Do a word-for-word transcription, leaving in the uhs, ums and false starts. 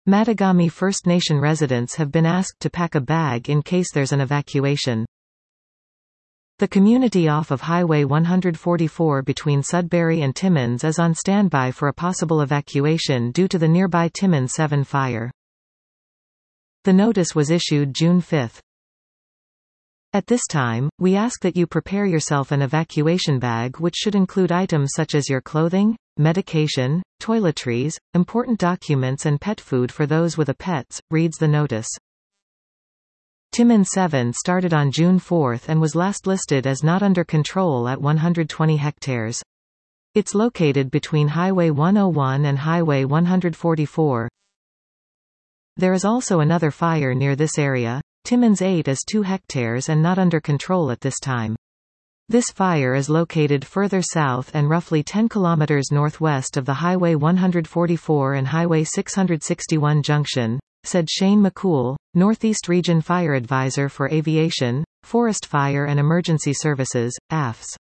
Matagami First Nation residents have been asked to pack a bag in case there's an evacuation. The community off of Highway one forty-four between Sudbury and Timmins is on standby for a possible evacuation due to the nearby Timmins seven fire. The notice was issued June fifth. At this time, we ask that you prepare yourself an evacuation bag which should include items such as your clothing, medication, toiletries, important documents and pet food for those with a pets, reads the notice. Timmins seven started on June fourth and was last listed as not under control at one hundred twenty hectares. It's located between Highway one oh one and Highway one forty-four. There is also another fire near this area. Timmins eight is two hectares and not under control at this time. This fire is located further south and roughly ten kilometers northwest of the Highway one forty-four and Highway six sixty-one junction, said Shane McCool, Northeast Region Fire Advisor for Aviation, Forest Fire and Emergency Services, A F S.